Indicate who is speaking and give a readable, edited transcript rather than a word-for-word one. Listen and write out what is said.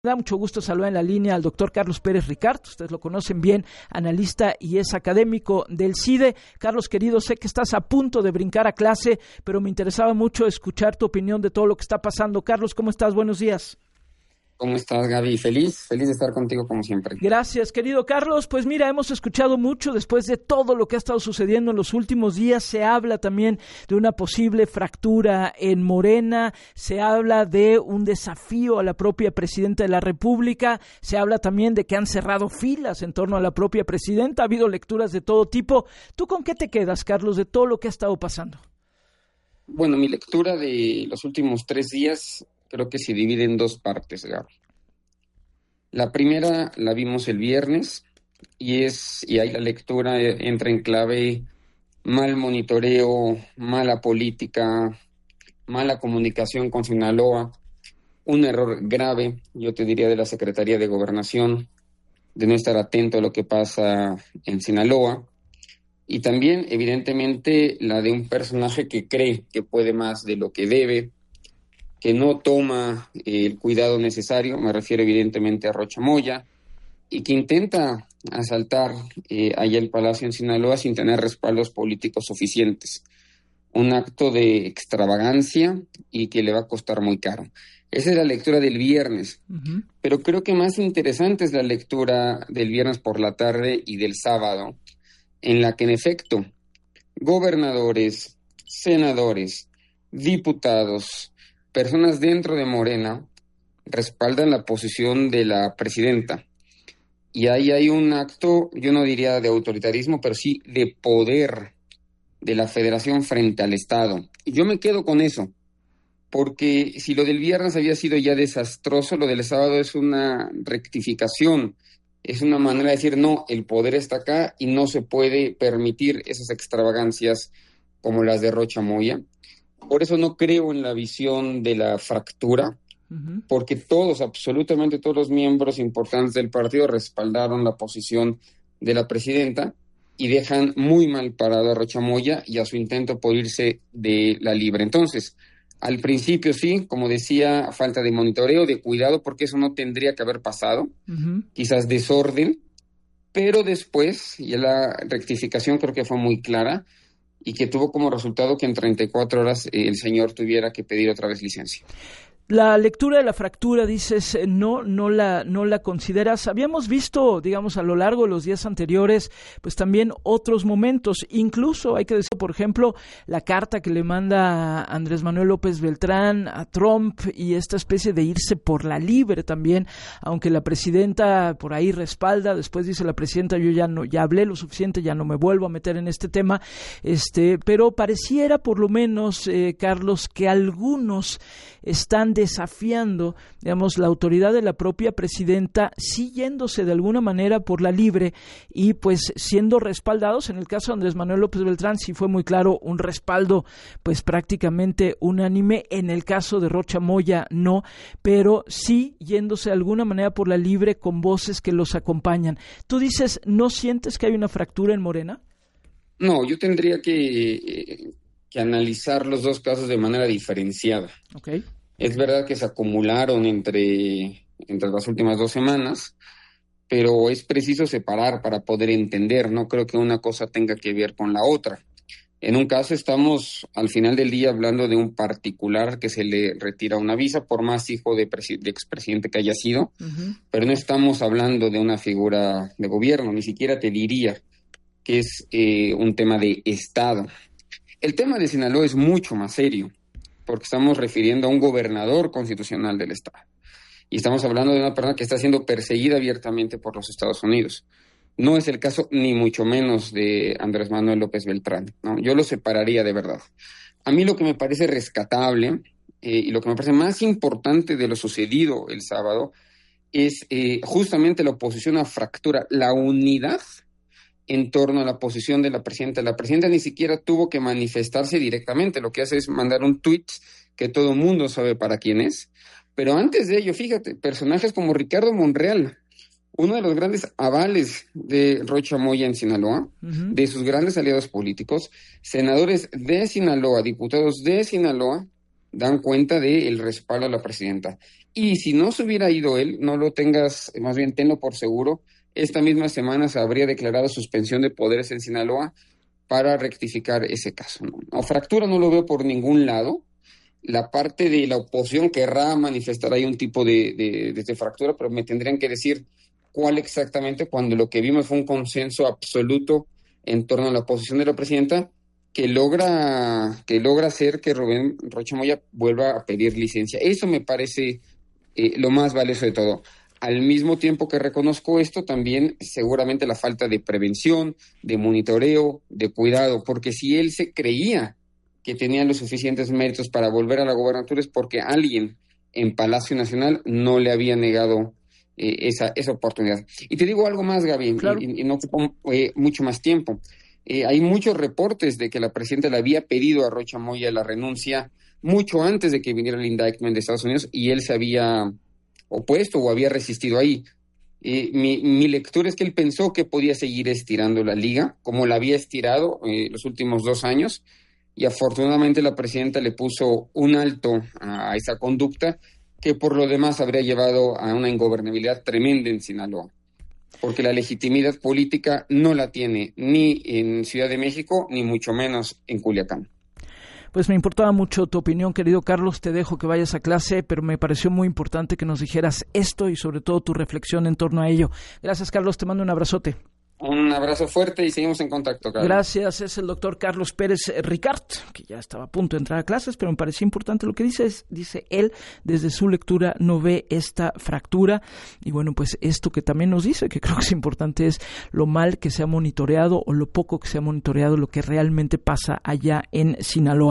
Speaker 1: Me da mucho gusto saludar en la línea al doctor Carlos Pérez Ricart. Ustedes lo conocen bien, analista y es académico del CIDE. Carlos, querido, sé que estás a punto de brincar a clase, pero me interesaba mucho escuchar tu opinión de todo lo que está pasando. Carlos, ¿cómo estás? Buenos días.
Speaker 2: ¿Cómo estás, Gaby? Feliz de estar contigo como siempre.
Speaker 1: Gracias, querido Carlos. Pues mira, hemos escuchado mucho después de todo lo que ha estado sucediendo en los últimos días. Se habla también de una posible fractura en Morena, se habla de un desafío a la propia presidenta de la República, se habla también de que han cerrado filas en torno a la propia presidenta. Ha habido lecturas de todo tipo. ¿Tú con qué te quedas, Carlos, de todo lo que ha estado pasando?
Speaker 2: Bueno, mi lectura de los últimos 3 días creo que se divide en 2 partes, Gaby. La primera la vimos el viernes y ahí la lectura entra en clave mal monitoreo, mala política, mala comunicación con Sinaloa, un error grave, yo te diría, de la Secretaría de Gobernación, de no estar atento a lo que pasa en Sinaloa, y también, evidentemente, la de un personaje que cree que puede más de lo que debe, que no toma el cuidado necesario, me refiero evidentemente a Rocha Moya, y que intenta asaltar allá el Palacio en Sinaloa sin tener respaldos políticos suficientes. Un acto de extravagancia y que le va a costar muy caro. Esa es la lectura del viernes, pero creo que más interesante es la lectura del viernes por la tarde y del sábado, en la que en efecto gobernadores, senadores, diputados, personas dentro de Morena respaldan la posición de la presidenta. Y ahí hay un acto, yo no diría de autoritarismo, pero sí de poder de la Federación frente al Estado. Y yo me quedo con eso, porque si lo del viernes había sido ya desastroso, lo del sábado es una rectificación, es una manera de decir, no, el poder está acá y no se puede permitir esas extravagancias como las de Rocha Moya. Por eso no creo en la visión de la fractura, porque todos, absolutamente todos los miembros importantes del partido respaldaron la posición de la presidenta y dejan muy mal parado a Rocha Moya y a su intento por irse de la libre. Entonces, al principio sí, como decía, falta de monitoreo, de cuidado, porque eso no tendría que haber pasado, quizás desorden, pero después, ya la rectificación creo que fue muy clara, y que tuvo como resultado que en 34 horas el señor tuviera que pedir otra vez licencia.
Speaker 1: La lectura de la fractura, dices, no la consideras. Habíamos visto, digamos, a lo largo de los días anteriores, pues también otros momentos. Incluso, hay que decir, por ejemplo, la carta que le manda Andrés Manuel López Beltrán a Trump y esta especie de irse por la libre también, aunque la presidenta por ahí respalda. Después dice la presidenta, yo ya hablé lo suficiente, ya no me vuelvo a meter en este tema. Pero pareciera, por lo menos, Carlos, que algunos están desafiando, digamos, la autoridad de la propia presidenta, sí yéndose de alguna manera por la libre y pues siendo respaldados. En el caso de Andrés Manuel López Beltrán sí fue muy claro un respaldo pues prácticamente unánime. En el caso de Rocha Moya no, pero sí yéndose de alguna manera por la libre con voces que los acompañan. Tú dices, ¿no sientes que hay una fractura en Morena?
Speaker 2: No, yo tendría que analizar los dos casos de manera diferenciada.
Speaker 1: Okay.
Speaker 2: Es verdad que se acumularon entre las últimas 2 semanas, pero es preciso separar para poder entender. No creo que una cosa tenga que ver con la otra. En un caso estamos al final del día hablando de un particular que se le retira una visa, por más hijo de expresidente que haya sido, pero no estamos hablando de una figura de gobierno, ni siquiera te diría que es un tema de Estado. El tema de Sinaloa es mucho más serio, porque estamos refiriendo a un gobernador constitucional del Estado. Y estamos hablando de una persona que está siendo perseguida abiertamente por los Estados Unidos. No es el caso, ni mucho menos, de Andrés Manuel López Beltrán, ¿no? Yo lo separaría de verdad. A mí lo que me parece rescatable y lo que me parece más importante de lo sucedido el sábado es justamente la oposición a fractura, la unidad en torno a la posición de la presidenta. La presidenta ni siquiera tuvo que manifestarse directamente, lo que hace es mandar un tuit que todo el mundo sabe para quién es, pero antes de ello, fíjate, personajes como Ricardo Monreal, uno de los grandes avales de Rocha Moya en Sinaloa, de sus grandes aliados políticos, senadores de Sinaloa, diputados de Sinaloa, dan cuenta del respaldo a la presidenta. Y si no se hubiera ido él, no lo tengas, más bien tenlo por seguro, esta misma semana se habría declarado suspensión de poderes en Sinaloa para rectificar ese caso, ¿no? O fractura no lo veo por ningún lado. La parte de la oposición querrá manifestar ahí un tipo de fractura, pero me tendrían que decir cuál exactamente, cuando lo que vimos fue un consenso absoluto en torno a la posición de la presidenta, que logra hacer que Rubén Rocha Moya vuelva a pedir licencia. Eso me parece lo más valioso de todo. Al mismo tiempo que reconozco esto, también seguramente la falta de prevención, de monitoreo, de cuidado, porque si él se creía que tenía los suficientes méritos para volver a la gobernatura es porque alguien en Palacio Nacional no le había negado esa oportunidad. Y te digo algo más, Gaby,
Speaker 1: claro.
Speaker 2: y no ocupo mucho más tiempo. Hay muchos reportes de que la presidenta le había pedido a Rocha Moya la renuncia mucho antes de que viniera el indictment de Estados Unidos y él se había opuesto o había resistido ahí. Mi lectura es que él pensó que podía seguir estirando la liga, como la había estirado los últimos 2 años, y afortunadamente la presidenta le puso un alto a esa conducta que por lo demás habría llevado a una ingobernabilidad tremenda en Sinaloa, porque la legitimidad política no la tiene ni en Ciudad de México, ni mucho menos en Culiacán.
Speaker 1: Pues me importaba mucho tu opinión, querido Carlos, te dejo que vayas a clase, pero me pareció muy importante que nos dijeras esto y sobre todo tu reflexión en torno a ello. Gracias, Carlos, te mando un abrazote.
Speaker 2: Un abrazo fuerte y seguimos en contacto, Carlos.
Speaker 1: Gracias, es el doctor Carlos Pérez Ricart, que ya estaba a punto de entrar a clases, pero me pareció importante lo que dice. Dice él, desde su lectura no ve esta fractura. Y bueno, pues esto que también nos dice, que creo que es importante, es lo mal que se ha monitoreado o lo poco que se ha monitoreado lo que realmente pasa allá en Sinaloa.